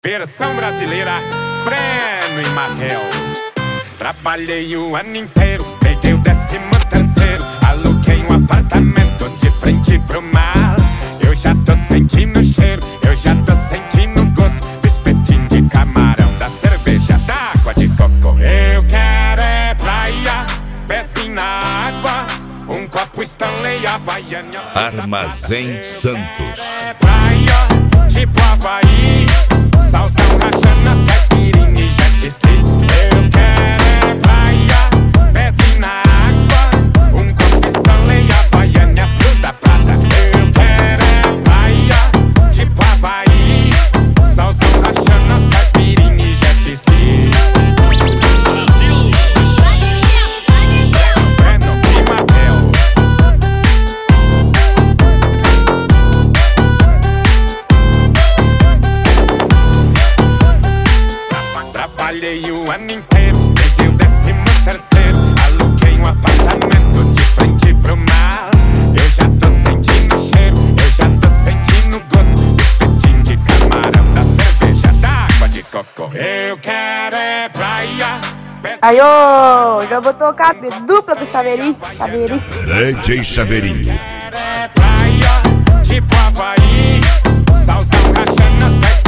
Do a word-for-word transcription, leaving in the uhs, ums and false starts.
Versão brasileira, Breno e Matheus. Trabalhei o ano inteiro, peguei o décimo terceiro, aluguei um apartamento de frente pro mar. Eu já tô sentindo o cheiro, eu já tô sentindo o gosto do espetinho de camarão, da cerveja, da água de coco. Eu quero é praia, pezinho na água, um copo Stanley Havaiana. Armazém Santos. É praia, tipo Havaí, salsão rachando as caipirinhas e jet ski. Eu quero é praia, pezinho na água, um copo Stanley Havaiana, Cruz da Prata. Eu quero é praia, tipo Havaí, salsão rachando as caipirinhas e jet ski. Breno e Matheus. Trabalhei o ano inteiro, peguei o décimo terceiro, aluguei um apartamento de frente pro mar. Eu já tô sentindo o cheiro, eu já tô sentindo o gosto do espetinho de camarão, da cerveja, da água de coco. Eu quero é praia. Aí, ô, já vou tocar dupla pro Chaveirinho, Chaveirinho. D J Chaveirinho. É praia, tipo Havaí, salsão rachando as